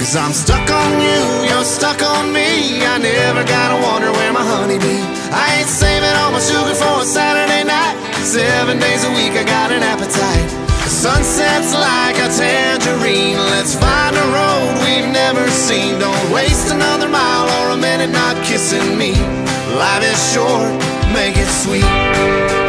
'Cause I'm stuck on you, you're stuck on me. I never gotta wonder where my honey be. I ain't saving all my sugar for a Saturday night. 7 days a week I got an appetite. The sunset's like a tangerine. Let's find a road we've never seen. Don't waste another mile or a minute not kissing me. Life is short, make it sweet.